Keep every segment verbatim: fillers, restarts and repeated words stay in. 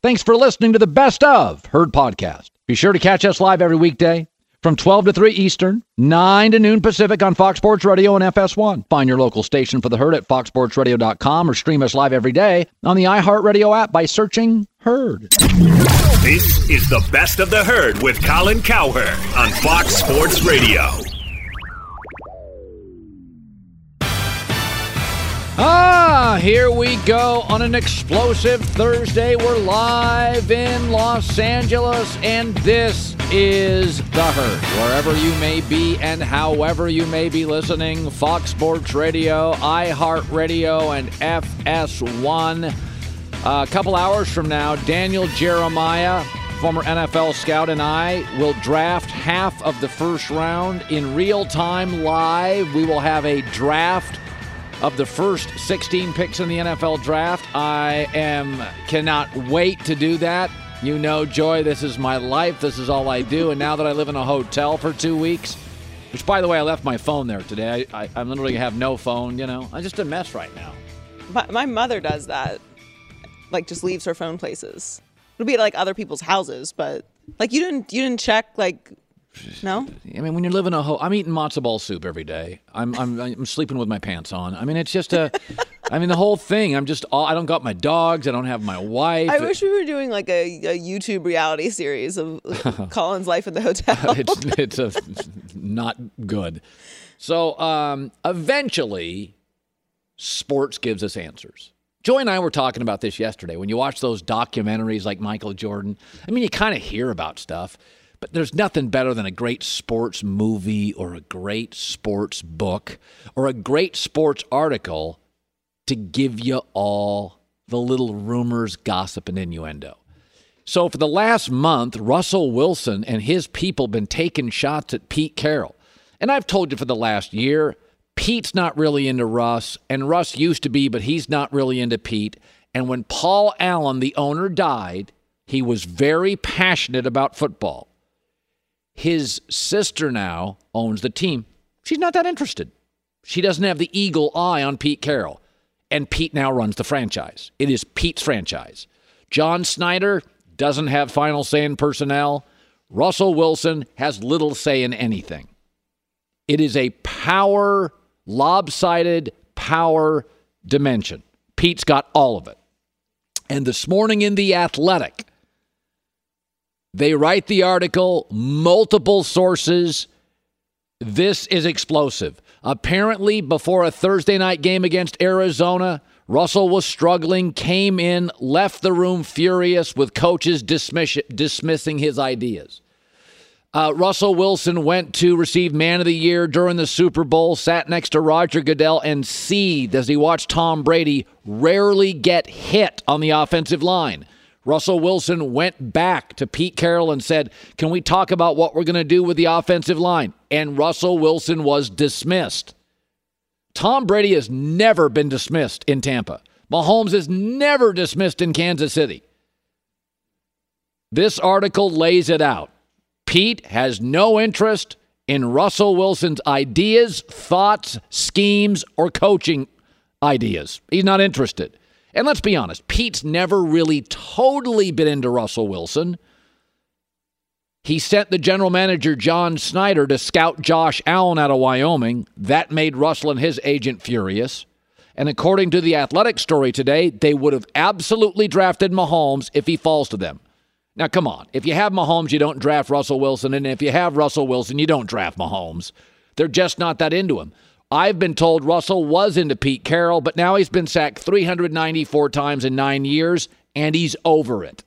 Thanks for listening to the Best of Herd podcast. Be sure to catch us live every weekday from twelve to three Eastern, nine to noon Pacific on Fox Sports Radio and F S one. Find your local station for the Herd at fox sports radio dot com or stream us live every day on the iHeartRadio app by searching Herd. This is the Best of the Herd with Colin Cowherd on Fox Sports Radio. Ah, here we go on an explosive Thursday. We're live in Los Angeles, and this is The Herd. Wherever you may be and however you may be listening, Fox Sports Radio, iHeartRadio, and F S one. A couple hours from now, Daniel Jeremiah, former N F L scout, and I will draft half of the first round in real time live. We will have a draft of the first sixteen picks in the N F L draft. I am cannot wait to do that. You know, Joy, this is my life. This is all I do. And now that I live in a hotel for two weeks, which, by the way, I left my phone there today. I, I, I literally have no phone, you know. I'm just a mess right now. My, my mother does that. Like, just leaves her phone places. It'll be at, like, other people's houses, but, like, you didn't you didn't check, like... No? I mean, when you're living a ho- I'm eating matzo ball soup every day. I'm I'm I'm sleeping with my pants on. I mean, it's just a I mean, the whole thing. I'm just all I don't got my dogs. I don't have my wife. I wish we were doing like a, a YouTube reality series of Colin's life in the hotel. it's it's a, not good. So, um, eventually sports gives us answers. Joy and I were talking about this yesterday. When you watch those documentaries like Michael Jordan, I mean, you kind of hear about stuff. But there's nothing better than a great sports movie or a great sports book or a great sports article to give you all the little rumors, gossip, and innuendo. So for the last month, Russell Wilson and his people been taking shots at Pete Carroll. And I've told you for the last year, Pete's not really into Russ, and Russ used to be, but he's not really into Pete. And when Paul Allen, the owner, died, he was very passionate about football. His sister now owns the team. She's not that interested. She doesn't have the eagle eye on Pete Carroll. And Pete now runs the franchise. It is Pete's franchise. John Snyder doesn't have final say in personnel. Russell Wilson has little say in anything. It is a power, lopsided power dimension. Pete's got all of it. And this morning in The Athletic, they write the article, multiple sources. This is explosive. Apparently, before a Thursday night game against Arizona, Russell was struggling, came in, left the room furious with coaches dismiss- dismissing his ideas. Uh, Russell Wilson went to receive Man of the Year during the Super Bowl, sat next to Roger Goodell, and seethed as he watched Tom Brady rarely get hit on the offensive line. Russell Wilson went back to Pete Carroll and said, can we talk about what we're going to do with the offensive line? And Russell Wilson was dismissed. Tom Brady has never been dismissed in Tampa. Mahomes is never dismissed in Kansas City. This article lays it out. Pete has no interest in Russell Wilson's ideas, thoughts, schemes, or coaching ideas. He's not interested. And let's be honest, Pete's never really totally been into Russell Wilson. He sent the general manager, John Snyder, to scout Josh Allen out of Wyoming. That made Russell and his agent furious. And according to the Athletic story today, they would have absolutely drafted Mahomes if he falls to them. Now, come on. If you have Mahomes, you don't draft Russell Wilson. And if you have Russell Wilson, you don't draft Mahomes. They're just not that into him. I've been told Russell was into Pete Carroll, but now he's been sacked three hundred ninety-four times in nine years, and he's over it.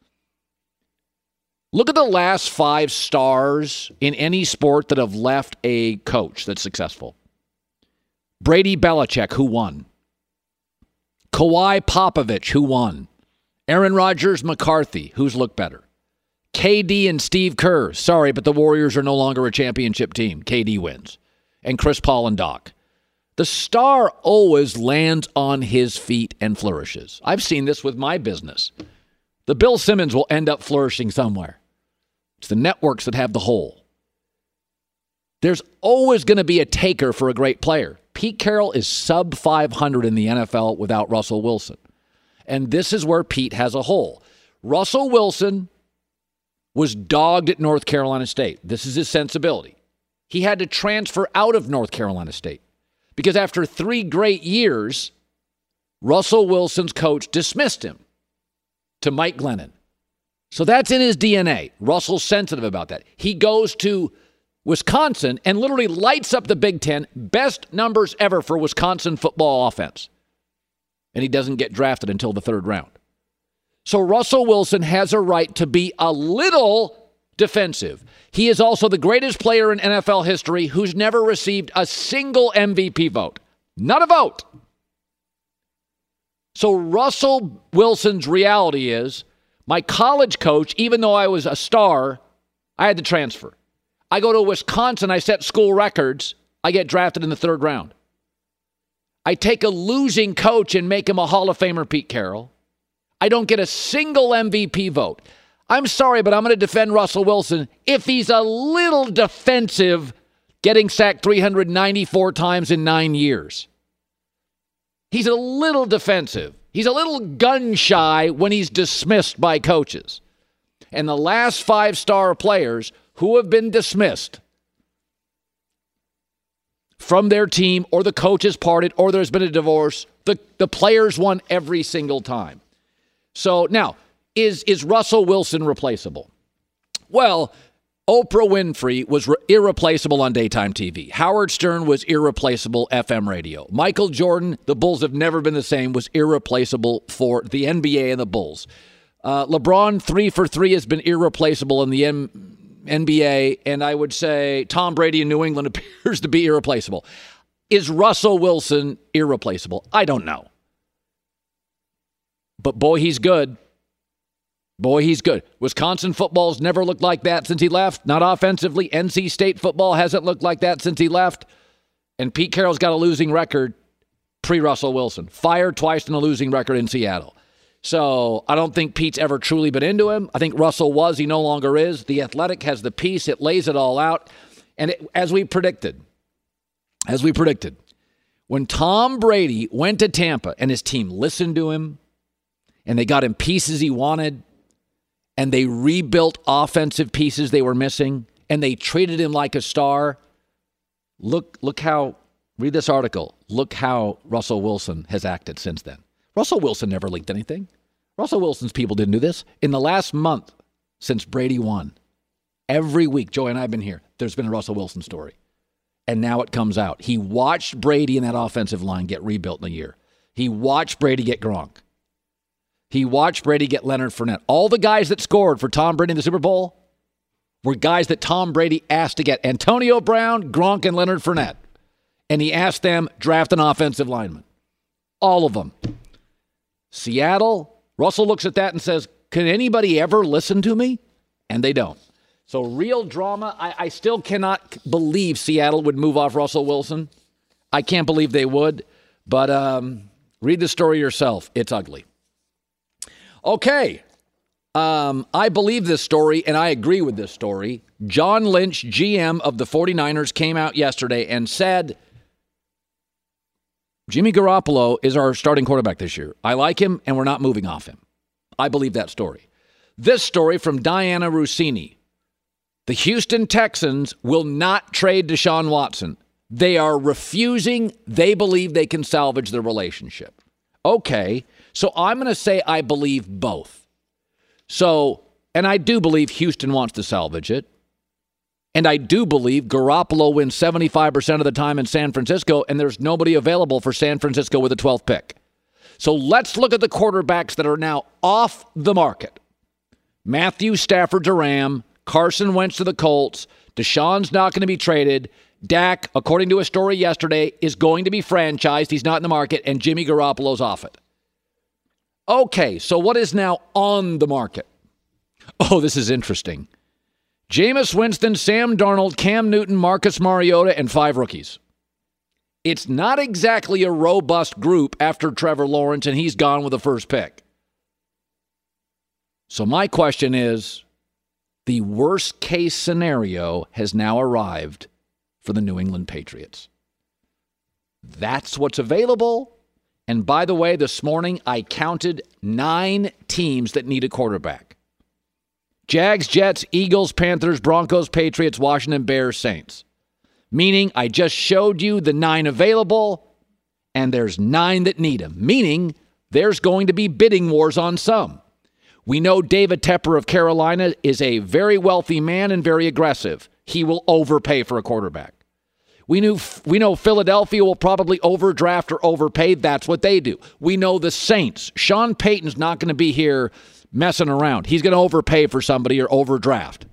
Look at the last five stars in any sport that have left a coach that's successful. Brady Belichick, who won? Kawhi Popovich, who won? Aaron Rodgers, McCarthy, who's looked better? K D and Steve Kerr. Sorry, but the Warriors are no longer a championship team. K D wins. And Chris Paul and Doc. The star always lands on his feet and flourishes. I've seen this with my business. The Bill Simmons will end up flourishing somewhere. It's the networks that have the hole. There's always going to be a taker for a great player. Pete Carroll is sub five hundred in the N F L without Russell Wilson. And this is where Pete has a hole. Russell Wilson was dogged at North Carolina State. This is his sensibility. He had to transfer out of North Carolina State because after three great years, Russell Wilson's coach dismissed him to Mike Glennon. So that's in his D N A. Russell's sensitive about that. He goes to Wisconsin and literally lights up the Big Ten. Best numbers ever for Wisconsin football offense. And he doesn't get drafted until the third round. So Russell Wilson has a right to be a little defensive. He is also the greatest player in N F L history who's never received a single M V P vote. Not a vote. So Russell Wilson's reality is, my college coach, even though I was a star, I had to transfer. I go to Wisconsin, I set school records, I get drafted in the third round. I take a losing coach and make him a Hall of Famer, Pete Carroll. I don't get a single M V P vote. I'm sorry, but I'm going to defend Russell Wilson if he's a little defensive, getting sacked three hundred ninety-four times in nine years. He's a little defensive. He's a little gun shy when he's dismissed by coaches. And the last five-star players who have been dismissed from their team, or the coach has parted, or there's been a divorce, the, the players won every single time. So now, is, is Russell Wilson replaceable? Well, Oprah Winfrey was re- irreplaceable on daytime T V. Howard Stern was irreplaceable F M radio. Michael Jordan, the Bulls have never been the same, was irreplaceable for the N B A and the Bulls. Uh, LeBron, three for three, has been irreplaceable in the M- N B A, and I would say Tom Brady in New England appears to be irreplaceable. Is Russell Wilson irreplaceable? I don't know. But boy, he's good. Boy, he's good. Wisconsin football's never looked like that since he left. Not offensively. N C State football hasn't looked like that since he left. And Pete Carroll's got a losing record pre-Russell Wilson. Fired twice in a losing record in Seattle. So I don't think Pete's ever truly been into him. I think Russell was. He no longer is. The Athletic has the piece. It lays it all out. And it, as we predicted, as we predicted, when Tom Brady went to Tampa and his team listened to him and they got him pieces he wanted, and they rebuilt offensive pieces they were missing, and they treated him like a star. Look, look how, read this article. Look how Russell Wilson has acted since then. Russell Wilson never leaked anything. Russell Wilson's people didn't do this. In the last month since Brady won, every week, Joey and I have been here, there's been a Russell Wilson story. And now it comes out. He watched Brady and that offensive line get rebuilt in a year. He watched Brady get Gronk. He watched Brady get Leonard Fournette. All the guys that scored for Tom Brady in the Super Bowl were guys that Tom Brady asked to get. Antonio Brown, Gronk, and Leonard Fournette. And he asked them, draft an offensive lineman. All of them. Seattle, Russell looks at that and says, can anybody ever listen to me? And they don't. So real drama. I, I still cannot believe Seattle would move off Russell Wilson. I can't believe they would. But um, read the story yourself. It's ugly. Okay, um, I believe this story, and I agree with this story. John Lynch, G M of the 49ers, came out yesterday and said, Jimmy Garoppolo is our starting quarterback this year. I like him, and we're not moving off him. I believe that story. This story from Diana Rossini. The Houston Texans will not trade Deshaun Watson. They are refusing. They believe they can salvage the relationship. Okay. So I'm going to say I believe both. So, and I do believe Houston wants to salvage it. And I do believe Garoppolo wins seventy-five percent of the time in San Francisco, and there's nobody available for San Francisco with the twelfth pick. So let's look at the quarterbacks that are now off the market. Matthew Stafford to Ram, Carson Wentz to the Colts, Deshaun's not going to be traded, Dak, according to a story yesterday, is going to be franchised. He's not in the market, and Jimmy Garoppolo's off it. Okay, so what is now on the market? Oh, this is interesting. Jameis Winston, Sam Darnold, Cam Newton, Marcus Mariota, and five rookies. It's not exactly a robust group after Trevor Lawrence, and he's gone with the first pick. So my question is, the worst case scenario has now arrived for the New England Patriots. That's what's available. And by the way, this morning I counted nine teams that need a quarterback. Jags, Jets, Eagles, Panthers, Broncos, Patriots, Washington, Bears, Saints. Meaning I just showed you the nine available, and there's nine that need them. Meaning there's going to be bidding wars on some. We know David Tepper of Carolina is a very wealthy man and very aggressive. He will overpay for a quarterback. We knew we know Philadelphia will probably overdraft or overpay. That's what they do. We know the Saints. Sean Payton's not going to be here messing around. He's going to overpay for somebody or overdraft.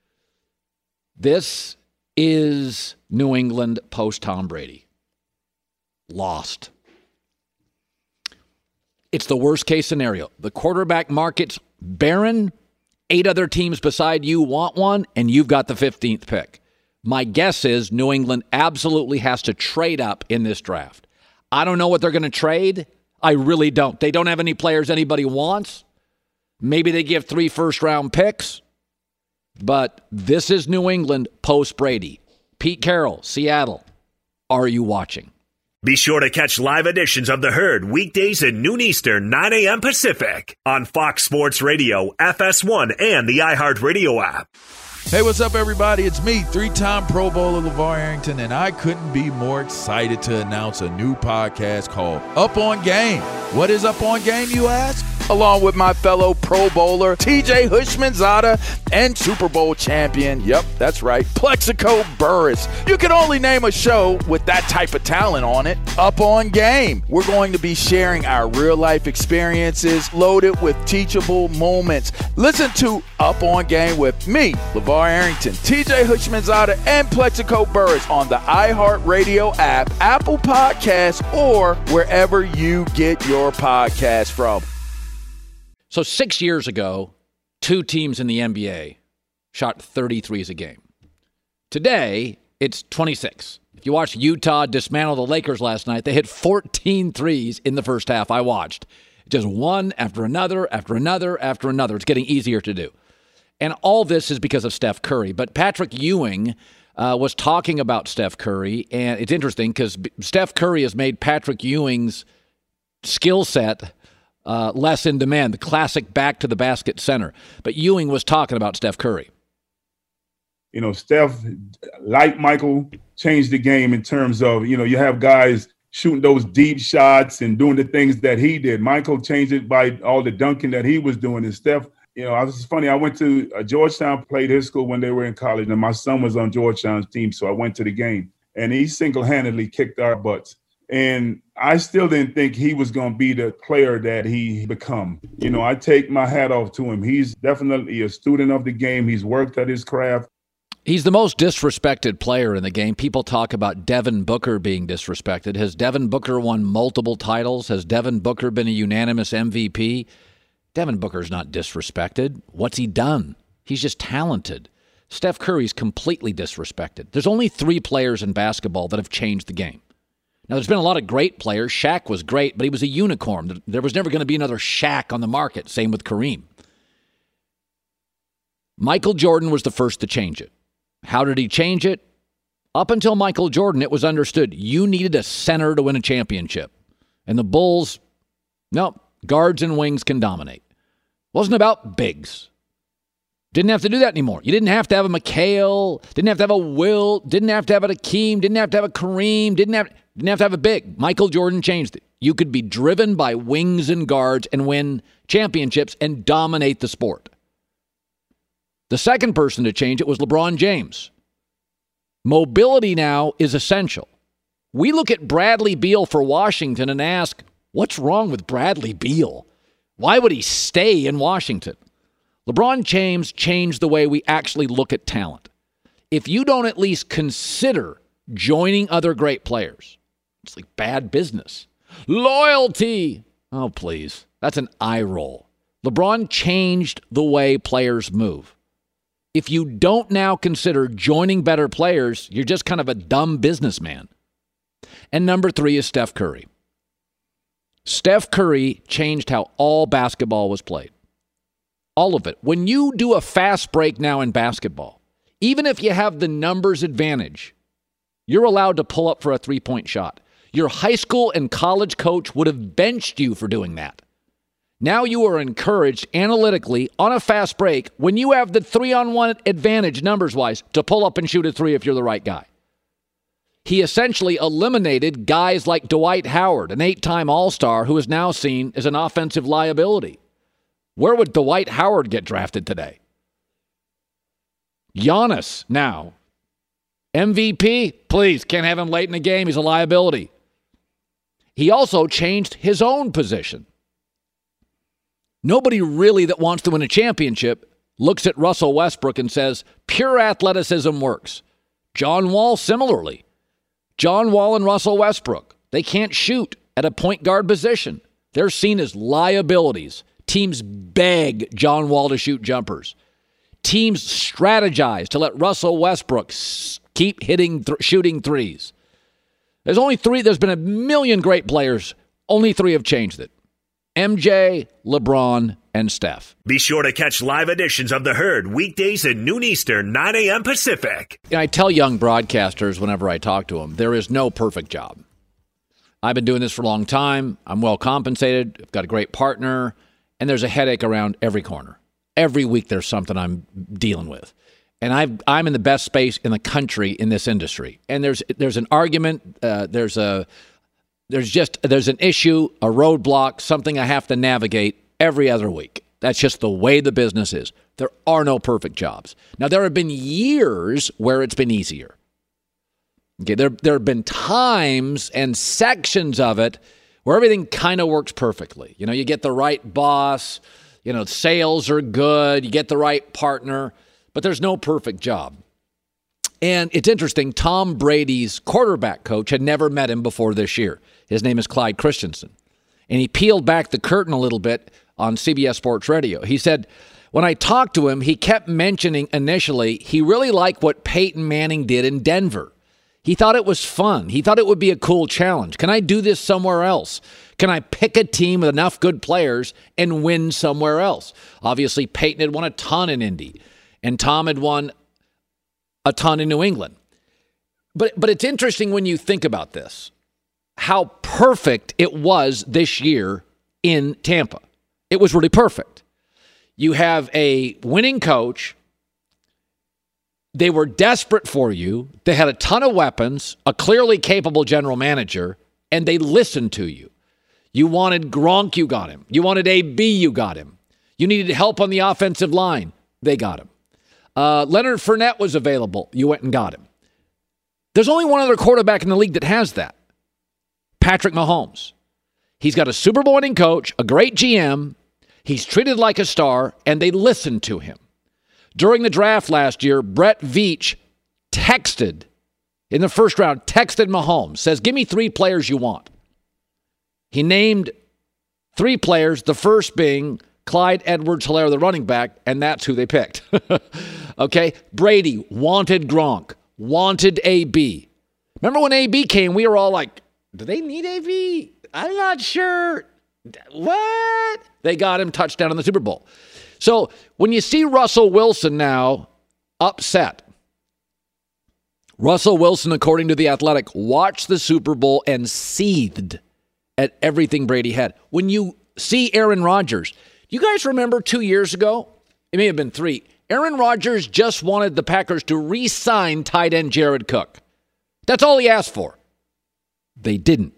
This is New England post Tom Brady. Lost. It's the worst case scenario. The quarterback market's barren. Eight other teams beside you want one, and you've got the fifteenth pick. My guess is New England absolutely has to trade up in this draft. I don't know what they're going to trade. I really don't. They don't have any players anybody wants. Maybe they give three first-round picks. But this is New England post-Brady. Pete Carroll, Seattle. Are you watching? Be sure to catch live editions of The Herd weekdays at noon Eastern, nine a.m. Pacific on Fox Sports Radio, F S one, and the iHeartRadio app. Hey, what's up, everybody? It's me, three-time Pro Bowler LeVar Arrington, and I couldn't be more excited to announce a new podcast called Up On Game. What is Up On Game, you ask? Along with my fellow Pro Bowler, T J Houshmandzadeh, and Super Bowl champion, yep, that's right, Plexico Burris. You can only name a show with that type of talent on it. Up On Game. We're going to be sharing our real-life experiences loaded with teachable moments. Listen to Up On Game with me, LeVar Arrington, T J Houshmandzadeh, and Plexico Burris on the iHeartRadio app, Apple Podcasts, or wherever you get your podcasts from. So six years ago, two teams in the N B A shot thirty threes a game. Today, it's twenty-six. If you watched Utah dismantle the Lakers last night, they hit fourteen threes in the first half. I watched. Just one after another, after another, after another. It's getting easier to do. And all this is because of Steph Curry. But Patrick Ewing uh, was talking about Steph Curry, and it's interesting because Steph Curry has made Patrick Ewing's skill set uh, less in demand, the classic back-to-the-basket center. But Ewing was talking about Steph Curry. You know, Steph, like Michael, changed the game in terms of, you know, you have guys shooting those deep shots and doing the things that he did. Michael changed it by all the dunking that he was doing. And Steph, you know, it's funny. I went to uh, Georgetown, played his school when they were in college, and my son was on Georgetown's team, so I went to the game. And he single-handedly kicked our butts. And I still didn't think he was going to be the player that he become. You know, I take my hat off to him. He's definitely a student of the game. He's worked at his craft. He's the most disrespected player in the game. People talk about Devin Booker being disrespected. Has Devin Booker won multiple titles? Has Devin Booker been a unanimous M V P? Devin Booker's not disrespected. What's he done? He's just talented. Steph Curry's completely disrespected. There's only three players in basketball that have changed the game. Now, there's been a lot of great players. Shaq was great, but he was a unicorn. There was never going to be another Shaq on the market. Same with Kareem. Michael Jordan was the first to change it. How did he change it? Up until Michael Jordan, it was understood you needed a center to win a championship. And the Bulls, no, guards and wings can dominate. Wasn't about bigs. Didn't have to do that anymore. You didn't have to have a McHale, didn't have to have a Wilt, didn't have to have a Hakeem, didn't have to have a Kareem, didn't have, didn't have to have a big. Michael Jordan changed it. You could be driven by wings and guards and win championships and dominate the sport. The second person to change it was LeBron James. Mobility now is essential. We look at Bradley Beal for Washington and ask, what's wrong with Bradley Beal? Why would he stay in Washington? LeBron James changed the way we actually look at talent. If you don't at least consider joining other great players, it's like bad business. Loyalty. Oh, please. That's an eye roll. LeBron changed the way players move. If you don't now consider joining better players, you're just kind of a dumb businessman. And number three is Steph Curry. Steph Curry changed how all basketball was played. All of it. When you do a fast break now in basketball, even if you have the numbers advantage, you're allowed to pull up for a three-point shot. Your high school and college coach would have benched you for doing that. Now you are encouraged analytically on a fast break when you have the three-on-one advantage numbers-wise to pull up and shoot a three if you're the right guy. He essentially eliminated guys like Dwight Howard, an eight-time All-Star who is now seen as an offensive liability. Where would Dwight Howard get drafted today? Giannis now. M V P? Please, can't have him late in the game. He's a liability. He also changed his own position. Nobody really that wants to win a championship looks at Russell Westbrook and says, pure athleticism works. John Wall similarly. John Wall and Russell Westbrook, they can't shoot at a point guard position. They're seen as liabilities. Teams beg John Wall to shoot jumpers. Teams strategize to let Russell Westbrook keep hitting, th- shooting threes. There's only three. There's been a million great players. Only three have changed it. M J, LeBron, and Steph. Be sure to catch live editions of The Herd weekdays at noon Eastern, nine a.m. Pacific. And I tell young broadcasters whenever I talk to them, there is no perfect job. I've been doing this for a long time. I'm well compensated. I've got a great partner. And there's a headache around every corner. Every week there's something I'm dealing with. And I've, I'm in the best space in the country in this industry. And there's there's an argument. Uh, there's a there's just there's an issue, a roadblock, something I have to navigate every other week. That's just the way the business is. There are no perfect jobs. Now, there have been years where it's been easier. Okay, there, there have been times and sections of it where everything kind of works perfectly. You know, you get the right boss, you know, sales are good, you get the right partner, but there's no perfect job. And it's interesting, Tom Brady's quarterback coach had never met him before this year. His name is Clyde Christensen. And he peeled back the curtain a little bit on C B S Sports Radio. He said, when I talked to him, he kept mentioning initially he really liked what Peyton Manning did in Denver. He thought it was fun. He thought it would be a cool challenge. Can I do this somewhere else? Can I pick a team with enough good players and win somewhere else? Obviously, Peyton had won a ton in Indy, and Tom had won a ton in New England. But but it's interesting when you think about this, how perfect it was this year in Tampa. It was really perfect. You have a winning coach. They were desperate for you. They had a ton of weapons, a clearly capable general manager, and they listened to you. You wanted Gronk, you got him. You wanted A B, you got him. You needed help on the offensive line. They got him. Uh, Leonard Fournette was available. You went and got him. There's only one other quarterback in the league that has that. Patrick Mahomes. He's got a Super Bowl winning coach, a great G M. He's treated like a star, and they listened to him. During the draft last year, Brett Veach texted, in the first round, texted Mahomes, says, give me three players you want. He named three players, the first being Clyde Edwards-Helaire, the running back, and that's who they picked. Okay? Brady wanted Gronk, wanted A B. Remember when A B came, we were all like, do they need A B? I'm not sure. What? They got him, touchdown in the Super Bowl. So when you see Russell Wilson now upset, Russell Wilson, according to The Athletic, watched the Super Bowl and seethed at everything Brady had. When you see Aaron Rodgers, you guys remember two years ago? It may have been three. Aaron Rodgers just wanted the Packers to re-sign tight end Jared Cook. That's all he asked for. They didn't.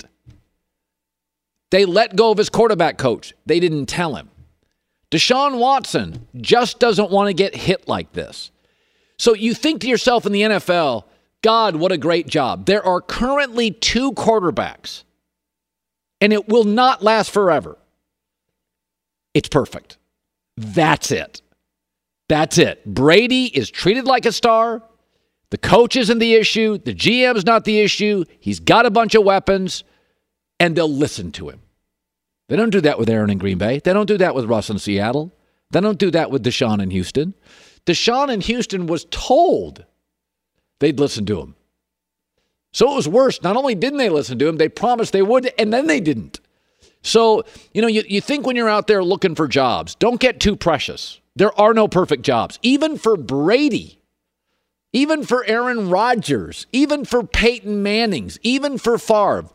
They let go of his quarterback coach. They didn't tell him. Deshaun Watson just doesn't want to get hit like this. So you think to yourself in the N F L, God, what a great job. There are currently two quarterbacks, and it will not last forever. It's perfect. That's it. That's it. Brady is treated like a star. The coach isn't the issue. The G M is not the issue. He's got a bunch of weapons, and they'll listen to him. They don't do that with Aaron in Green Bay. They don't do that with Russ in Seattle. They don't do that with Deshaun in Houston. Deshaun in Houston was told they'd listen to him. So it was worse. Not only didn't they listen to him, they promised they would, and then they didn't. So, you know, you, you think when you're out there looking for jobs, don't get too precious. There are no perfect jobs. Even for Brady, even for Aaron Rodgers, even for Peyton Mannings, even for Favre,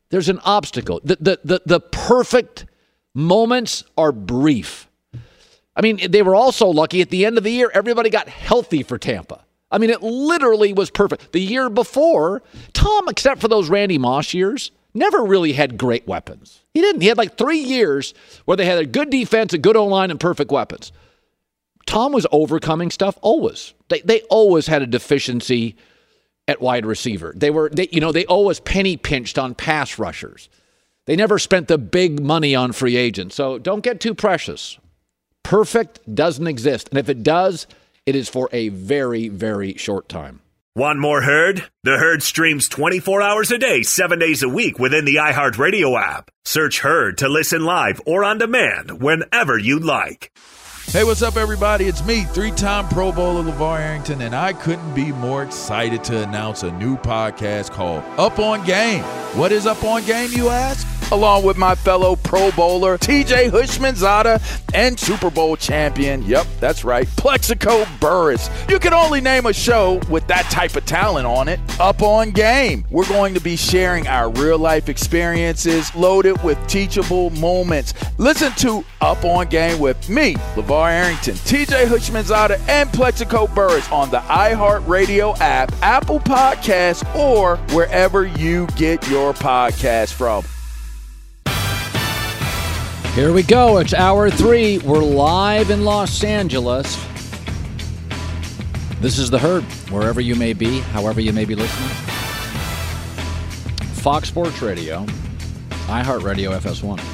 There's an obstacle. The, the, the, the perfect moments are brief. I mean, they were also lucky at the end of the year, everybody got healthy for Tampa. I mean, it literally was perfect. The year before, Tom, except for those Randy Moss years, never really had great weapons. He didn't. He had like three years where they had a good defense, a good O-line, and perfect weapons. Tom was overcoming stuff always. They they always had a deficiency at wide receiver. They were, they, you know, they always penny pinched on pass rushers. They never spent the big money on free agents. So don't get too precious. Perfect doesn't exist. And if it does, it is for a very, very short time. Want more Herd? The Herd streams twenty-four hours a day, seven days a week within the iHeartRadio app. Search Herd to listen live or on demand whenever you like. Hey, what's up, everybody? It's me, three-time Pro Bowler LeVar Arrington, and I couldn't be more excited to announce a new podcast called Up On Game. What is Up On Game, you ask? Along with my fellow Pro Bowler, T J Houshmandzadeh, and Super Bowl champion, yep, that's right, Plexico Burress. You can only name a show with that type of talent on it. Up On Game. We're going to be sharing our real-life experiences loaded with teachable moments. Listen to Up On Game with me, LeVar Arrington, T J Houshmandzadeh, and Plexico Burress on the iHeartRadio app, Apple Podcasts, or wherever you get your podcast from. Here we go. It's hour three. We're live in Los Angeles. This is The Herd, wherever you may be, however you may be listening. Fox Sports Radio, iHeartRadio, F S one.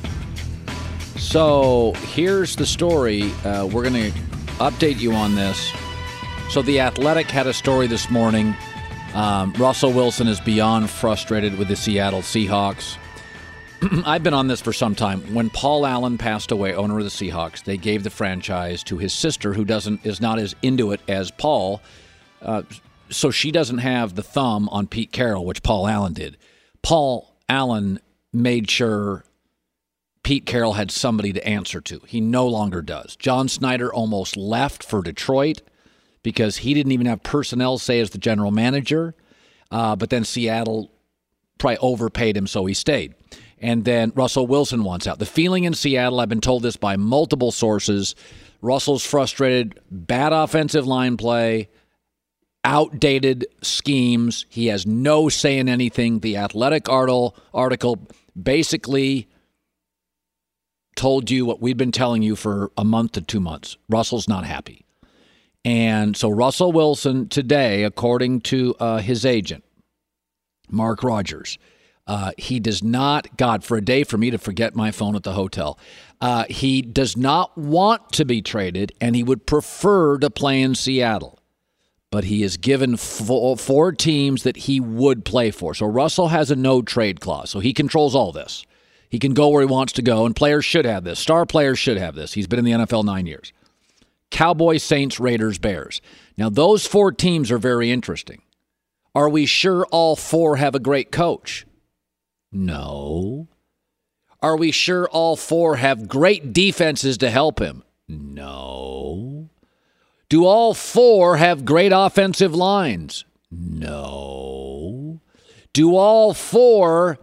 So here's the story. Uh, we're going to update you on this. So The Athletic had a story this morning. Um, Russell Wilson is beyond frustrated with the Seattle Seahawks. I've been on this for some time. When Paul Allen passed away, owner of the Seahawks, they gave the franchise to his sister, who doesn't is not as into it as Paul. Uh, so she doesn't have the thumb on Pete Carroll, which Paul Allen did. Paul Allen made sure Pete Carroll had somebody to answer to. He no longer does. John Snyder almost left for Detroit because he didn't even have personnel say as the general manager. Uh, but then Seattle probably overpaid him, so he stayed. And then Russell Wilson wants out. The feeling in Seattle, I've been told this by multiple sources, Russell's frustrated, bad offensive line play, outdated schemes. He has no say in anything. The Athletic article basically told you what we've been telling you for a month to two months. Russell's not happy. And so Russell Wilson today, according to uh, his agent, Mark Rogers, Uh, he does not, God, for a day for me to forget my phone at the hotel. Uh, he does not want to be traded, and he would prefer to play in Seattle. But he is given four, four teams that he would play for. So Russell has a no-trade clause, so he controls all this. He can go where he wants to go, and players should have this. Star players should have this. He's been in the N F L nine years. Cowboys, Saints, Raiders, Bears. Now, those four teams are very interesting. Are we sure all four have a great coach? No. Are we sure all four have great defenses to help him? No. Do all four have great offensive lines? No. Do all four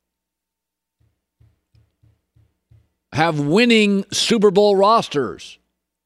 have winning Super Bowl rosters?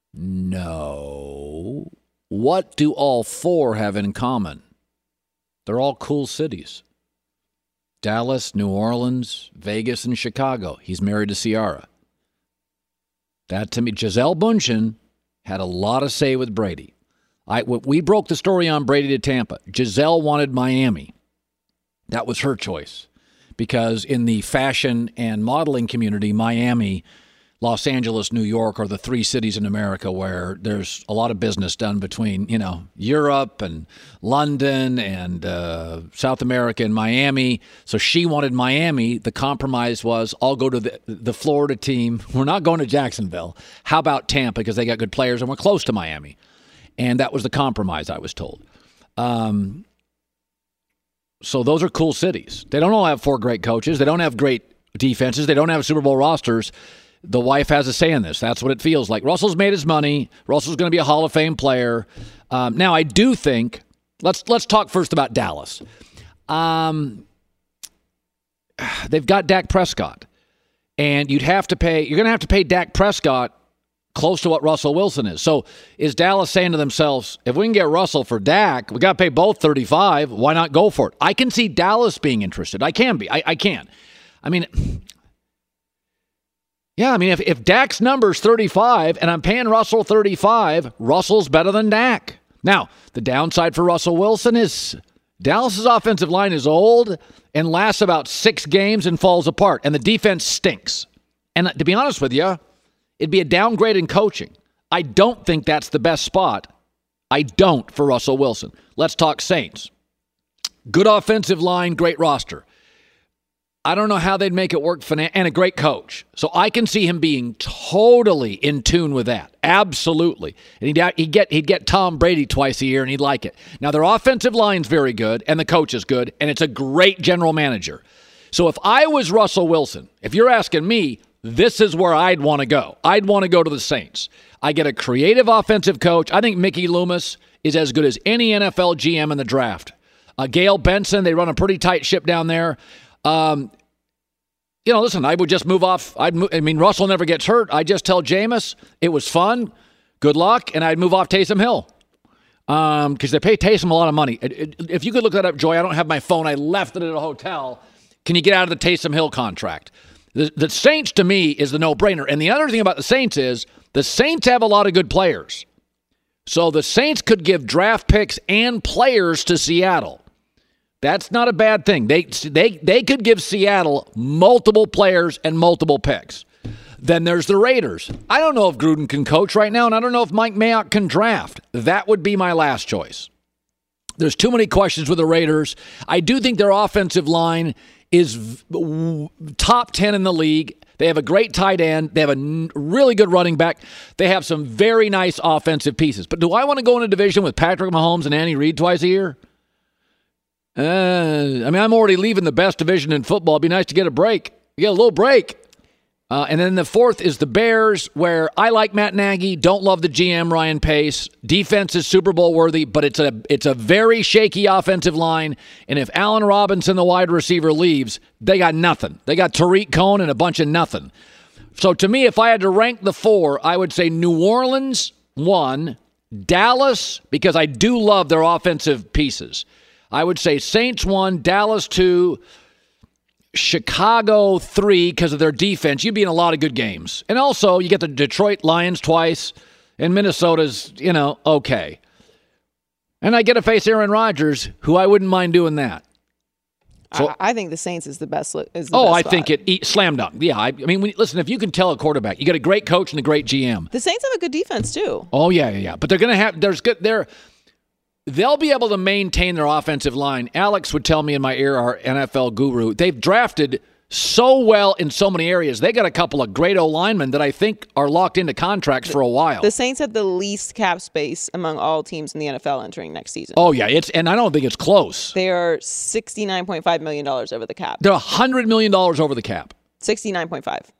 No. What do all four have in common? They're all cool cities. Dallas, New Orleans, Vegas, and Chicago. He's married to Ciara. That, to me, Gisele Bündchen had a lot of say with Brady. I, we broke the story on Brady to Tampa. Gisele wanted Miami. That was her choice. Because in the fashion and modeling community, Miami, Los Angeles, New York are the three cities in America where there's a lot of business done between, you know, Europe and London and uh, South America and Miami. So she wanted Miami. The compromise was, I'll go to the, the Florida team. We're not going to Jacksonville. How about Tampa? Because they got good players and we're close to Miami. And that was the compromise, I was told. Um, so those are cool cities. They don't all have four great coaches. They don't have great defenses. They don't have Super Bowl rosters. The wife has a say in this. That's what it feels like. Russell's made his money. Russell's going to be a Hall of Fame player. Um, now, I do think, let's let's talk first about Dallas. Um, they've got Dak Prescott. And you'd have to pay, you're going to have to pay Dak Prescott close to what Russell Wilson is. So is Dallas saying to themselves, if we can get Russell for Dak, we got to pay both thirty-five. Why not go for it? I can see Dallas being interested. I can be. I, I can. I mean, yeah, I mean, if, if Dak's number's thirty-five and I'm paying Russell thirty-five, Russell's better than Dak. Now, the downside for Russell Wilson is Dallas's offensive line is old and lasts about six games and falls apart, and the defense stinks. And to be honest with you, it'd be a downgrade in coaching. I don't think that's the best spot. I don't for Russell Wilson. Let's talk Saints. Good offensive line, great roster. I don't know how they'd make it work, finan- and a great coach. So I can see him being totally in tune with that. Absolutely. And he'd, he'd, get, he'd get Tom Brady twice a year, and he'd like it. Now, their offensive line's very good, and the coach is good, and it's a great general manager. So if I was Russell Wilson, if you're asking me, this is where I'd want to go. I'd want to go to the Saints. I get a creative offensive coach. I think Mickey Loomis is as good as any N F L G M in the draft. Uh, Gail Benson, they run a pretty tight ship down there. Um, you know, listen, I would just move off. I'd move, I mean, Russell never gets hurt. I just tell Jameis it was fun, good luck, and I'd move off Taysom Hill because um, they pay Taysom a lot of money. It, it, if you could look that up, Joy, I don't have my phone. I left it at a hotel. Can you get out of the Taysom Hill contract? The, the Saints, to me, is the no-brainer. And the other thing about the Saints is the Saints have a lot of good players. So the Saints could give draft picks and players to Seattle. That's not a bad thing. They they they could give Seattle multiple players and multiple picks. Then there's the Raiders. I don't know if Gruden can coach right now, and I don't know if Mike Mayock can draft. That would be my last choice. There's too many questions with the Raiders. I do think their offensive line is top ten in the league. They have a great tight end. They have a really good running back. They have some very nice offensive pieces. But do I want to go in a division with Patrick Mahomes and Andy Reid twice a year? Uh, I mean, I'm already leaving the best division in football. It'd be nice to get a break. You get a little break. Uh, and then the fourth is the Bears, where I like Matt Nagy, don't love the G M Ryan Pace. Defense is Super Bowl worthy, but it's a it's a very shaky offensive line. And if Allen Robinson, the wide receiver, leaves, they got nothing. They got Tariq Cohen and a bunch of nothing. So to me, if I had to rank the four, I would say New Orleans, one, Dallas, because I do love their offensive pieces. I would say Saints, one, Dallas, two, Chicago, three, because of their defense. You'd be in a lot of good games. And also, you get the Detroit Lions twice, and Minnesota's, you know, okay. And I get to face Aaron Rodgers, who I wouldn't mind doing that. So, I, I think the Saints is the best. Is the oh, best I spot. think it, it slam dunk. Yeah, I, I mean, when, listen, if you can tell a quarterback, you got a great coach and a great G M. The Saints have a good defense, too. Oh, yeah, yeah, yeah. But they're going to have, there's good, they're, they'll be able to maintain their offensive line. Alex would tell me in my ear, our N F L guru, they've drafted so well in so many areas. They got a couple of great O-linemen that I think are locked into contracts for a while. The Saints have the least cap space among all teams in the N F L entering next season. Oh, yeah, it's and I don't think it's close. They are sixty-nine point five million dollars over the cap. They're one hundred million dollars over the cap. sixty-nine point five.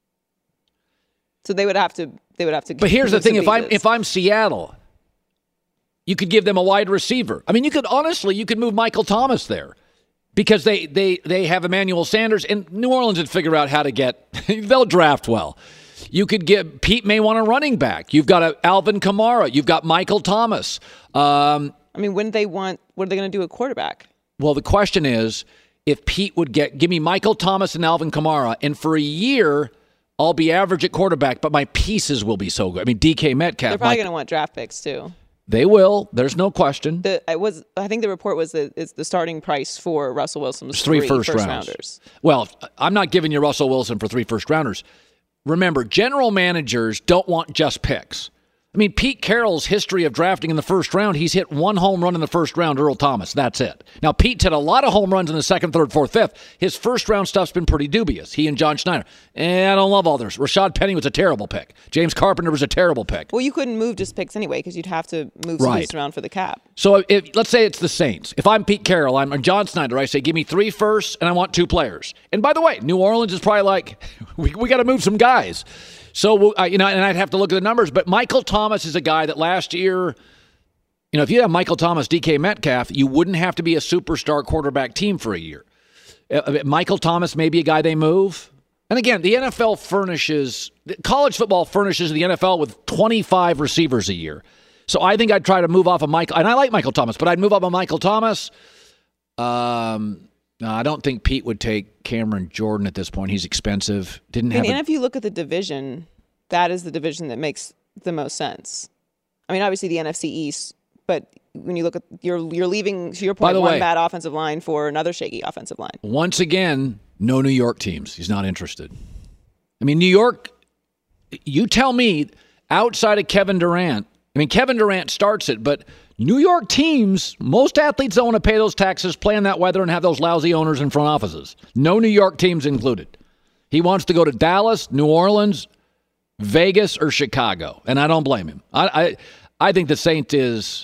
So they would have to they would have to But here's the thing, if I'm if I'm Seattle, you could give them a wide receiver. I mean, you could honestly, you could move Michael Thomas there because they they they have Emmanuel Sanders, and New Orleans would figure out how to get, they'll draft well. You could get, Pete may want a running back. You've got a Alvin Kamara. You've got Michael Thomas. Um, I mean, wouldn't they want, what are they going to do with quarterback? Well, the question is, if Pete would get, give me Michael Thomas and Alvin Kamara, and for a year, I'll be average at quarterback, but my pieces will be so good. I mean, D K Metcalf. They're probably Mike, going to want draft picks, too. They will. There's no question. The I was I think the report was that it's the starting price for Russell Wilson was three, three first, first rounders. rounders. Well, I'm not giving you Russell Wilson for three first rounders. Remember, general managers don't want just picks. I mean, Pete Carroll's history of drafting in the first round, he's hit one home run in the first round, Earl Thomas. That's it. Now, Pete's hit a lot of home runs in the second, third, fourth, fifth. His first round stuff's been pretty dubious. He and John Schneider. And I don't love all this. Rashad Penny was a terrible pick. James Carpenter was a terrible pick. Well, you couldn't move just picks anyway because you'd have to move Right. some around for the cap. So if, let's say it's the Saints. If I'm Pete Carroll, I'm John Schneider, I say, give me three firsts and I want two players. And by the way, New Orleans is probably like, we, we got to move some guys. So, we'll, uh, you know, and I'd have to look at the numbers. But Michael Thomas is a guy that last year, you know, if you have Michael Thomas, D K Metcalf, you wouldn't have to be a superstar quarterback team for a year. Uh, Michael Thomas may be a guy they move. And again, the N F L furnishes, college football furnishes the N F L with twenty-five receivers a year. So I think I'd try to move off of Michael, and I like Michael Thomas, but I'd move up on Michael Thomas. Um, no, I don't think Pete would take Cameron Jordan at this point. He's expensive. Didn't have. And, a, and if you look at the division, that is the division that makes the most sense. I mean, obviously the N F C East, but when you look at you're you're leaving to your point one way, bad offensive line for another shaky offensive line. Once again, no New York teams. He's not interested. I mean, New York. You tell me, outside of Kevin Durant. I mean, Kevin Durant starts it, but New York teams, most athletes don't want to pay those taxes, play in that weather, and have those lousy owners in front offices. No New York teams included. He wants to go to Dallas, New Orleans, Vegas, or Chicago, and I don't blame him. I I, I think the Saint is.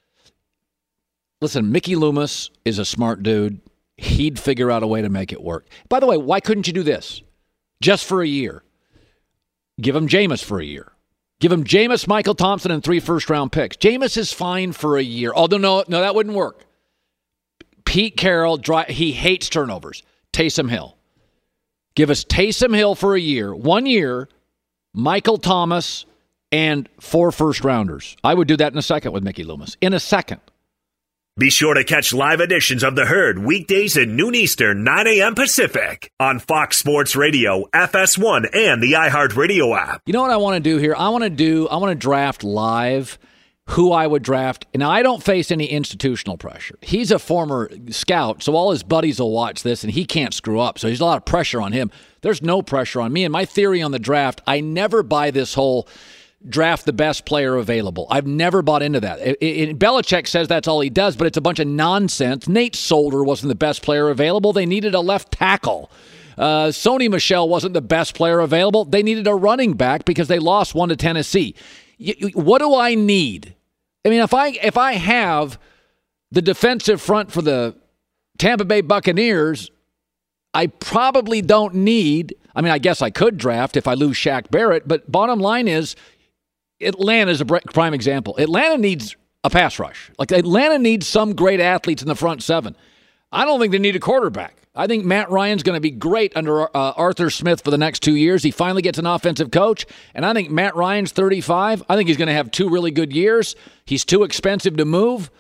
Listen, Mickey Loomis is a smart dude. He'd figure out a way to make it work. By the way, why couldn't you do this? Just for a year. Give him Jameis for a year. Give him Jameis, Michael Thompson, and three first-round picks. Jameis is fine for a year. Although, no, no, that wouldn't work. Pete Carroll, he hates turnovers. Taysom Hill. Give us Taysom Hill for a year. One year, Michael Thomas, and four first-rounders. I would do that in a second with Mickey Loomis. In a second. Be sure to catch live editions of The Herd weekdays at noon Eastern, nine a.m. Pacific on Fox Sports Radio, F S one, and the iHeartRadio app. You know what I want to do here? I want to do, I want to draft live who I would draft. Now, I don't face any institutional pressure. He's a former scout, so all his buddies will watch this, and he can't screw up. So there's a lot of pressure on him. There's no pressure on me. And my theory on the draft, I never buy this whole draft the best player available. I've never bought into that. It, it, Belichick says that's all he does, but it's a bunch of nonsense. Nate Solder wasn't the best player available. They needed a left tackle. Uh, Sony Michel wasn't the best player available. They needed a running back because they lost one to Tennessee. Y- what do I need? I mean, if I if I have the defensive front for the Tampa Bay Buccaneers, I probably don't need, I mean, I guess I could draft if I lose Shaq Barrett, but bottom line is, Atlanta is a prime example. Atlanta needs a pass rush. Like, Atlanta needs some great athletes in the front seven. I don't think they need a quarterback. I think Matt Ryan's going to be great under uh, Arthur Smith for the next two years. He finally gets an offensive coach, and I think Matt Ryan's thirty-five. I think he's going to have two really good years. He's too expensive to move.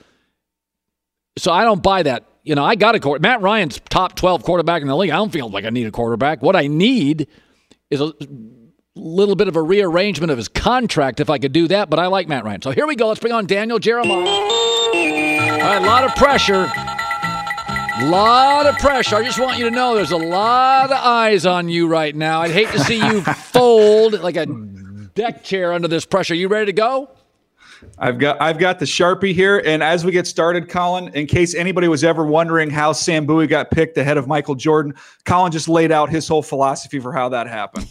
So I don't buy that. You know, I got a quarterback. Matt Ryan's top twelve quarterback in the league. I don't feel like I need a quarterback. What I need is a little bit of a rearrangement of his contract if I could do that, but I like Matt Ryan. So here we go. Let's bring on Daniel Jeremiah. All right, a lot of pressure. A lot of pressure. I just want you to know there's a lot of eyes on you right now. I'd hate to see you fold like a deck chair under this pressure. You ready to go? I've got I've got the Sharpie here, and as we get started, Colin, in case anybody was ever wondering how Sam Bowie got picked ahead of Michael Jordan, Colin just laid out his whole philosophy for how that happened.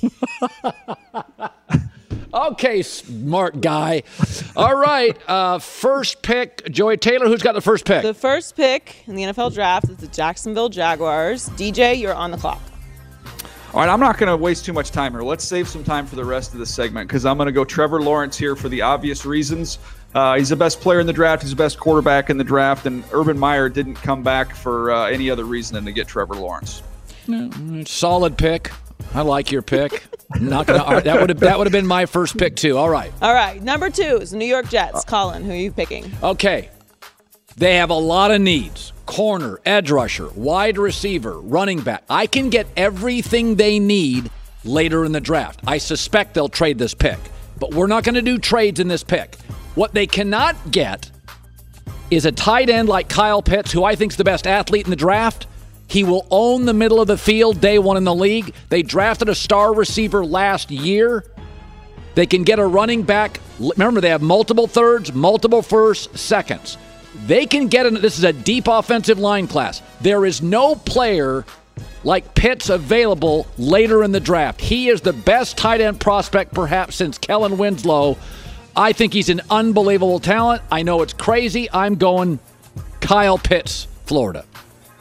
Okay, smart guy. All right, uh, first pick, Joy Taylor. Who's got the first pick? The first pick in the N F L draft is the Jacksonville Jaguars. D J, you're on the clock. All right, I'm not going to waste too much time here. Let's save some time for the rest of the segment because I'm going to go Trevor Lawrence here for the obvious reasons. Uh, he's the best player in the draft. He's the best quarterback in the draft, and Urban Meyer didn't come back for uh, any other reason than to get Trevor Lawrence. Solid pick. I like your pick. Not gonna, that would have that would have been my first pick too. All right. All right. Number two is the New York Jets. Colin, who are you picking? Okay. They have a lot of needs. Corner, edge rusher, wide receiver, running back. I can get everything they need later in the draft. I suspect they'll trade this pick, but we're not going to do trades in this pick. What they cannot get is a tight end like Kyle Pitts, who I think is the best athlete in the draft. He will own the middle of the field day one in the league. They drafted a star receiver last year. They can get a running back. Remember, they have multiple thirds, multiple firsts, seconds. They can get in. This is a deep offensive line class. There is no player like Pitts available later in the draft. He is the best tight end prospect perhaps since Kellen Winslow. I think he's an unbelievable talent. I know it's crazy. I'm going Kyle Pitts, Florida.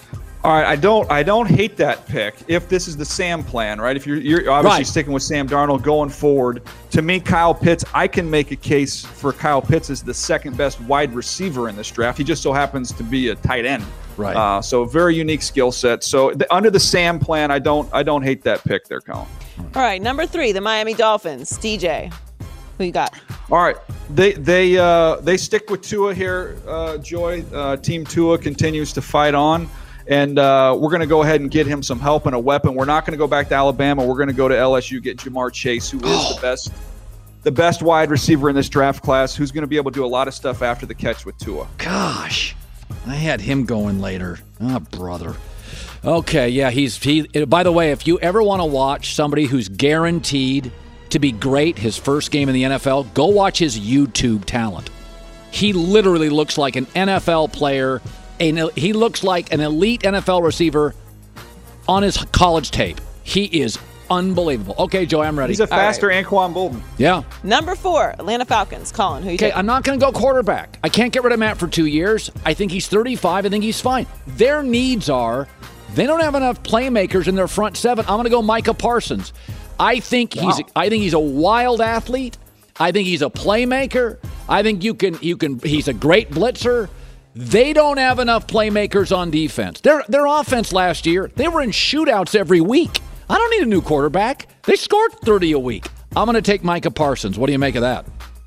All right, I don't I don't hate that pick if this is the Sam plan, right? If you're, you're obviously right. sticking with Sam Darnold going forward. To me, Kyle Pitts, I can make a case for Kyle Pitts as the second best wide receiver in this draft. He just so happens to be a tight end. Right. Uh, so very unique skill set. So the, under the Sam plan, I don't I don't hate that pick there, Colin. All right, number three, the Miami Dolphins. D J, who you got? All right, they they uh, they stick with Tua here, uh, Joy. Uh, Team Tua continues to fight on. And uh, we're going to go ahead and get him some help and a weapon. We're not going to go back to Alabama. We're going to go to L S U, get Jamar Chase, who is oh. the best the best wide receiver in this draft class, who's going to be able to do a lot of stuff after the catch with Tua. Gosh, I had him going later. Oh, brother. Okay, yeah, he's he. By the way, if you ever want to watch somebody who's guaranteed to be great his first game in the N F L, go watch his YouTube talent. He literally looks like an N F L player. A, he looks like an elite N F L receiver on his college tape. He is unbelievable. Okay, Joey, I'm ready. He's a faster right. Anquan Bolden. Yeah. Number four, Atlanta Falcons. Colin, who you Okay, taking? I'm not going to go quarterback. I can't get rid of Matt for two years. I think he's thirty-five. I think he's fine. Their needs are they don't have enough playmakers in their front seven. I'm going to go Micah Parsons. I think wow. he's I think he's a wild athlete. I think he's a playmaker. I think you can you can he's a great blitzer. They don't have enough playmakers on defense. Their their offense last year, they were in shootouts every week. I don't need a new quarterback. They scored thirty a week. I'm going to take Micah Parsons. What do you make of that?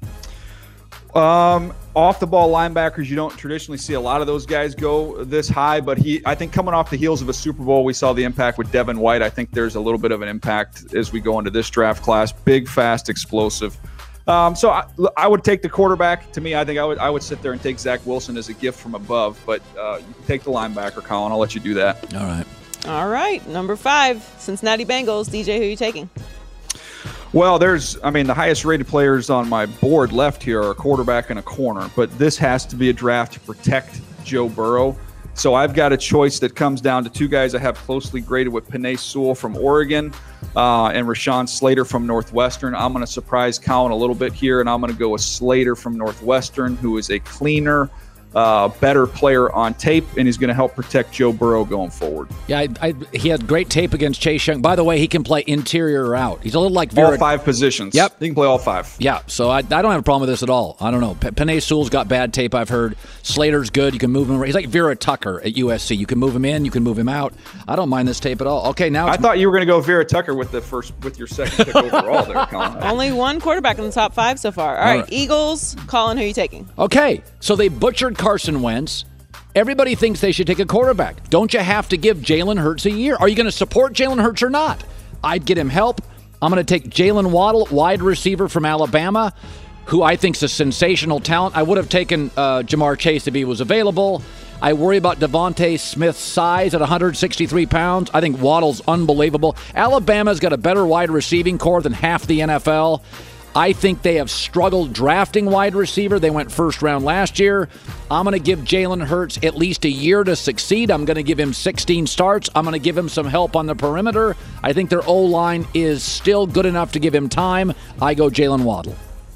Um, off the ball linebackers, you don't traditionally see a lot of those guys go this high, but he, I think coming off the heels of a Super Bowl, we saw the impact with Devin White. I think there's a little bit of an impact as we go into this draft class. Big, fast, explosive. Um, so I, I would take the quarterback. To me, I think I would I would sit there and take Zach Wilson as a gift from above. But uh, you can take the linebacker, Colin. I'll let you do that. All right. All right. Number five, Cincinnati Bengals. D J, who are you taking? Well, there's, I mean, the highest rated players on my board left here are a quarterback and a corner. But this has to be a draft to protect Joe Burrow. So I've got a choice that comes down to two guys I have closely graded with Penei Sewell from Oregon uh, and Rashawn Slater from Northwestern. I'm going to surprise Colin a little bit here, and I'm going to go with Slater from Northwestern, who is a cleaner, uh, better player on tape, and he's going to help protect Joe Burrow going forward. Yeah, I, I, he had great tape against Chase Young. By the way, he can play interior or out. He's a little like Vera. All five positions. Yep. He can play all five. Yeah, so I, I don't have a problem with this at all. I don't know. P- Penei Sewell's got bad tape, I've heard. Slater's good. You can move him. He's like Vera Tucker at U S C. You can move him in. You can move him out. I don't mind this tape at all. Okay, now I it's thought you were going to go Vera Tucker with the first with your second pick overall there, Colin. Only one quarterback in the top five so far. All, all right. right, Eagles. Colin, who are you taking? Okay, so they butchered Carson Wentz. Everybody thinks they should take a quarterback. Don't you have to give Jalen Hurts a year? Are you going to support Jalen Hurts or not? I'd get him help. I'm going to take Jalen Waddle, wide receiver from Alabama, who I think is a sensational talent. I would have taken uh, Jamar Chase if he was available. I worry about Devontae Smith's size at one hundred sixty-three pounds. I think Waddle's unbelievable. Alabama's got a better wide receiving core than half the N F L. I think they have struggled drafting wide receiver. They went first round last year. I'm going to give Jalen Hurts at least a year to succeed. I'm going to give him sixteen starts. I'm going to give him some help on the perimeter. I think their O-line is still good enough to give him time. I go Jalen Waddle.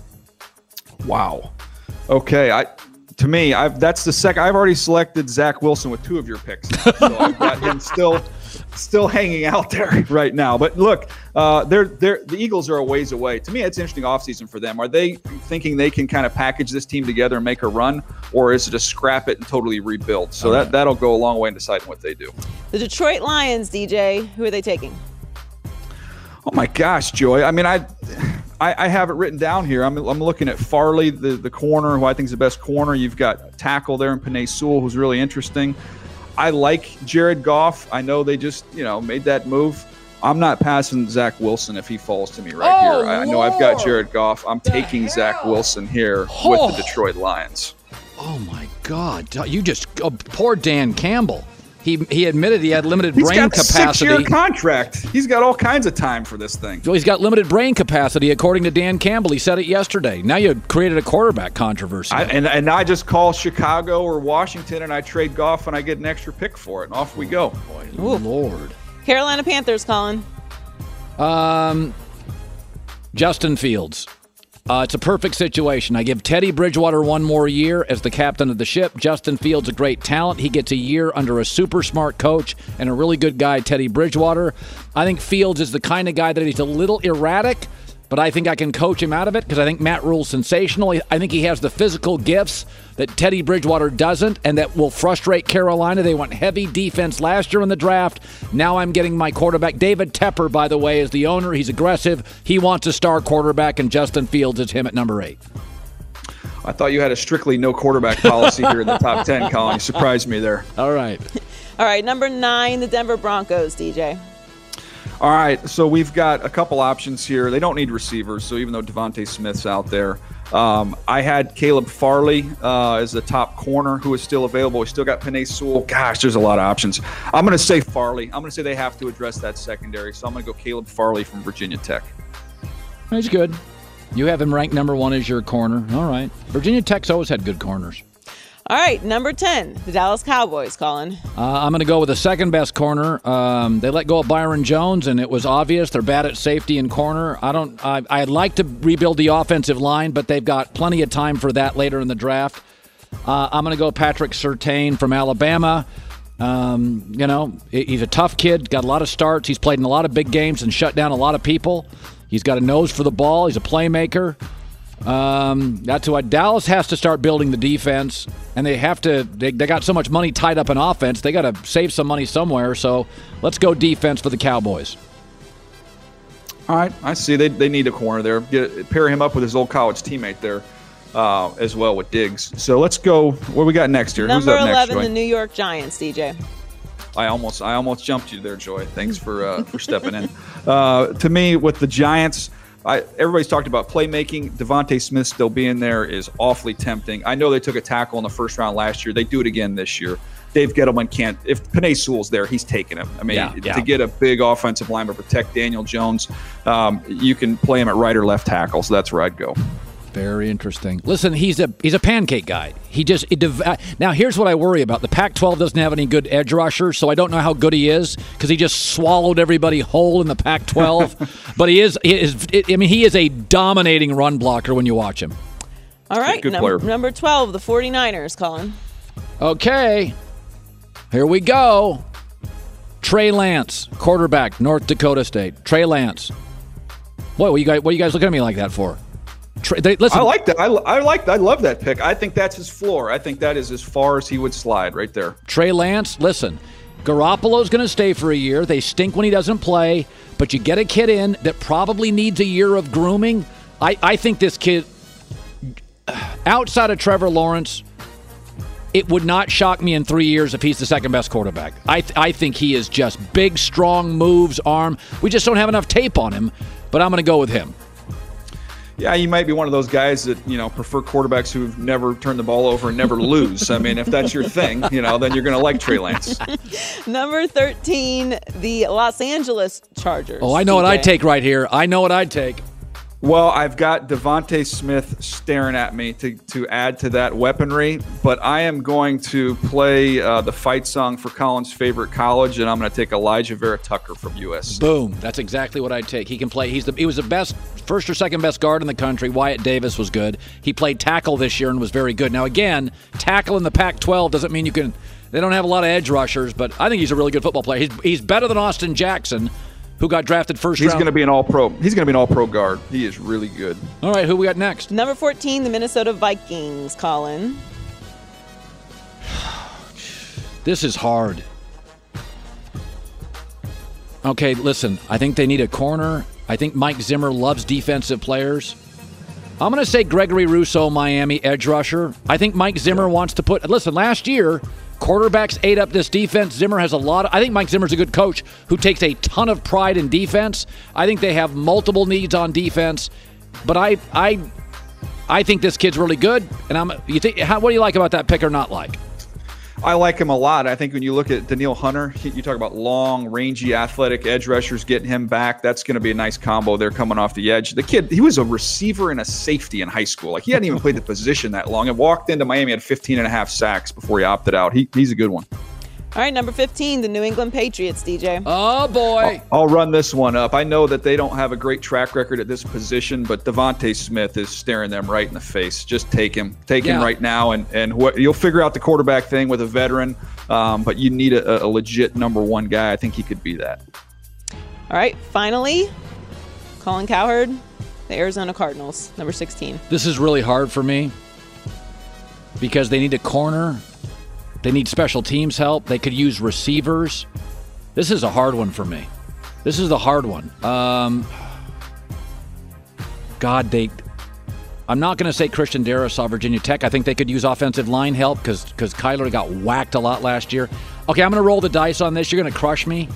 Wow. Okay. I to me, I've that's the second. I've already selected Zach Wilson with two of your picks, so I've got him still. Still hanging out there right now. But look, uh, they're, they're, the Eagles are a ways away. To me, it's an interesting offseason for them. Are they thinking they can kind of package this team together and make a run, or is it a scrap it and totally rebuild? So that, that'll go a long way in deciding what they do. The Detroit Lions, D J, who are they taking? Oh, my gosh, Joy. I mean, I I, I have it written down here. I'm, I'm looking at Farley, the, the corner, who I think is the best corner. You've got tackle there in Penei Sewell, who's really interesting. I like Jared Goff. I know they just, you know, made that move. I'm not passing Zach Wilson if he falls to me right oh, here. I, I know I've got Jared Goff. I'm taking hell? Zach Wilson here oh. with the Detroit Lions. Oh, my God. You just oh, – poor Dan Campbell. He he admitted he had limited he's brain got capacity. He's got a six-year contract. He's got all kinds of time for this thing. So he's got limited brain capacity, according to Dan Campbell. He said it yesterday. Now you created a quarterback controversy. I, and, and I just call Chicago or Washington, and I trade Goff, and I get an extra pick for it, and off we go. Boy, Lord. Carolina Panthers, Colin. Um, Justin Fields. Uh, it's a perfect situation. I give Teddy Bridgewater one more year as the captain of the ship. Justin Fields, a great talent. He gets a year under a super smart coach and a really good guy, Teddy Bridgewater. I think Fields is the kind of guy that he's a little erratic, but I think I can coach him out of it because I think Matt Rule's sensational. I think he has the physical gifts that Teddy Bridgewater doesn't, and that will frustrate Carolina. They went heavy defense last year in the draft. Now I'm getting my quarterback. David Tepper, by the way, is the owner. He's aggressive. He wants a star quarterback, and Justin Fields is him at number eight. I thought you had a strictly no quarterback policy here in the top ten, Colin. You surprised me there. All right. All right, number nine, the Denver Broncos, D J. All right, so we've got a couple options here. They don't need receivers, so even though Devontae Smith's out there, um, I had Caleb Farley uh, as the top corner who is still available. We still got Penei Sewell. Gosh, there's a lot of options. I'm going to say Farley. I'm going to say they have to address that secondary, so I'm going to go Caleb Farley from Virginia Tech. He's good. You have him ranked number one as your corner. All right. Virginia Tech's always had good corners. All right, number ten, the Dallas Cowboys, Colin. Uh, I'm going to go with the second best corner. Um, they let go of Byron Jones, and it was obvious they're bad at safety and corner. I don't. I, I'd like to rebuild the offensive line, but they've got plenty of time for that later in the draft. Uh, I'm going to go Patrick Surtain from Alabama. Um, you know, he's a tough kid, got a lot of starts. He's played in a lot of big games and shut down a lot of people. He's got a nose for the ball. He's a playmaker. Um, that's why Dallas has to start building the defense, and they have to. They, they got so much money tied up in offense. They got to save some money somewhere. So let's go defense for the Cowboys. All right, I see. They they need a corner there. Get, pair him up with his old college teammate there, uh, as well with Diggs. So let's go. What we got next here? Number Who's up eleven, next, the New York Giants, D J. I almost I almost jumped you there, Joy. Thanks for uh, for stepping in. Uh, to me, with the Giants. I, everybody's talked about playmaking. Devontae Smith still being there is awfully tempting. I know they took a tackle in the first round last year. They do it again this year. Dave Gettleman can't. If Penei Sewell's there, he's taking him. I mean, yeah, yeah. to get a big offensive line to protect Daniel Jones, um, you can play him at right or left tackle. So that's where I'd go. Very interesting. Listen, he's a he's a pancake guy. He just it dev- now here's what I worry about. The Pac twelve doesn't have any good edge rushers, so I don't know how good he is because he just swallowed everybody whole in the Pac twelve. But he is, he is I mean, he is a dominating run blocker when you watch him. All right, good num- player. number twelve, the 49ers, Colin. Okay, here we go. Trey Lance, quarterback, North Dakota State. Trey Lance. What, what you guys? What are you guys looking at me like that for? They, listen, I like that. I, I like. I love that pick. I think that's his floor. I think that is as far as he would slide right there. Trey Lance, listen, Garoppolo's going to stay for a year. They stink when he doesn't play, but you get a kid in that probably needs a year of grooming. I, I think this kid, outside of Trevor Lawrence, it would not shock me in three years if he's the second best quarterback. I, th- I think he is just big, strong moves, arm. We just don't have enough tape on him, but I'm going to go with him. Yeah, you might be one of those guys that, you know, prefer quarterbacks who've never turned the ball over and never lose. I mean, if that's your thing, you know, then you're going to like Trey Lance. Number thirteen, the Los Angeles Chargers. Oh, I know D J. what I'd take right here. I know what I'd take. Well, I've got Devontae Smith staring at me to, to add to that weaponry, but I am going to play uh, the fight song for Colin's favorite college, and I'm going to take Elijah Vera Tucker from U S C. Boom. That's exactly what I'd take. He can play. He's the, he was the best, first or second best guard in the country. Wyatt Davis was good. He played tackle this year and was very good. Now, again, tackle in the Pac twelve doesn't mean you can – they don't have a lot of edge rushers, but I think he's a really good football player. He's, he's better than Austin Jackson, who got drafted first He's round. going to be an all-pro. He's going to be an all-pro guard. He is really good. All right, who we got next? Number fourteen, the Minnesota Vikings, Colin. This is hard. Okay, listen, I think they need a corner. I think Mike Zimmer loves defensive players. I'm going to say Gregory Rousseau, Miami edge rusher. I think Mike Zimmer wants to put – listen, last year – quarterbacks ate up this defense. Zimmer has a lot of, I think Mike Zimmer's a good coach who takes a ton of pride in defense. I think they have multiple needs on defense, but I I I think this kid's really good. And I'm you think how, what do you like about that pick or not like? I like him a lot. I think when you look at Danielle Hunter, he, you talk about long, rangy, athletic edge rushers, getting him back. That's going to be a nice combo there coming off the edge. The kid, he was a receiver and a safety in high school. Like, he hadn't even played the position that long and walked into Miami, had fifteen and a half sacks before he opted out. He, he's a good one. All right, number fifteen, the New England Patriots, D J. Oh, boy. I'll, I'll run this one up. I know that they don't have a great track record at this position, but Devontae Smith is staring them right in the face. Just take him. Take yeah. him right now, and, and what, you'll figure out the quarterback thing with a veteran, um, but you need a, a legit number one guy. I think he could be that. All right, finally, Colin Cowherd, the Arizona Cardinals, number sixteen. This is really hard for me because they need a corner. They need special teams help. They could use receivers. This is a hard one for me. This is the hard one. Um, God, they. I'm not going to say Christian Darrisaw, Virginia Tech. I think they could use offensive line help because because Kyler got whacked a lot last year. Okay, I'm going to roll the dice on this. You're going to crush me.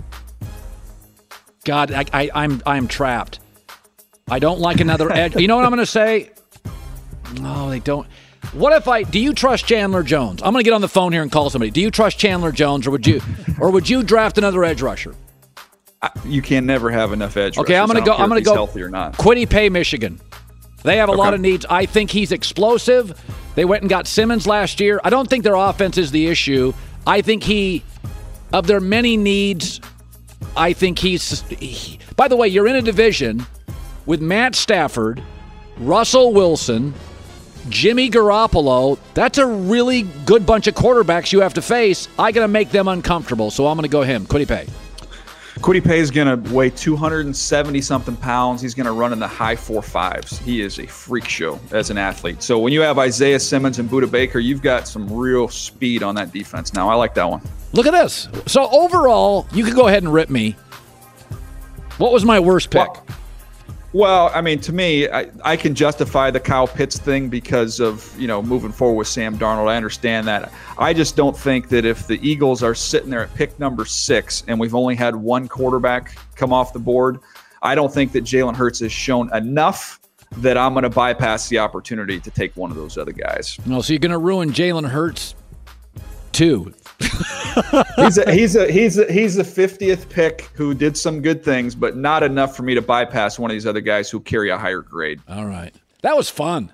God, I, I, I'm I'm trapped. I don't like another edge. You know what I'm going to say? No, they don't. What if I do you trust Chandler Jones? I'm going to get on the phone here and call somebody. Do you trust Chandler Jones, or would you or would you draft another edge rusher? I, you can never have enough edge okay, rushers. I'm going to go I'm going to go healthy or not. Kwity Paye, Michigan. They have a okay. lot of needs. I think he's explosive. They went and got Simmons last year. I don't think their offense is the issue. I think he of their many needs, I think he's he, by the way, you're in a division with Matt Stafford, Russell Wilson, Jimmy Garoppolo. That's a really good bunch of quarterbacks you have to face. I got to make them uncomfortable, so I'm going to go him. Kwity Paye. Kwity Paye is going to weigh two hundred seventy something pounds. He's going to run in the high four fives. He is a freak show as an athlete. So when you have Isaiah Simmons and Budda Baker, you've got some real speed on that defense. Now I like that one. Look at this. So overall, you could go ahead and rip me. What was my worst pick? Well, Well, I mean, to me, I, I can justify the Kyle Pitts thing because of, you know, moving forward with Sam Darnold. I understand that. I just don't think that if the Eagles are sitting there at pick number six and we've only had one quarterback come off the board, I don't think that Jalen Hurts has shown enough that I'm going to bypass the opportunity to take one of those other guys. No, so you're going to ruin Jalen Hurts too. he's a he's a he's a he's the fiftieth pick who did some good things, but not enough for me to bypass one of these other guys who carry a higher grade. All right, that was fun.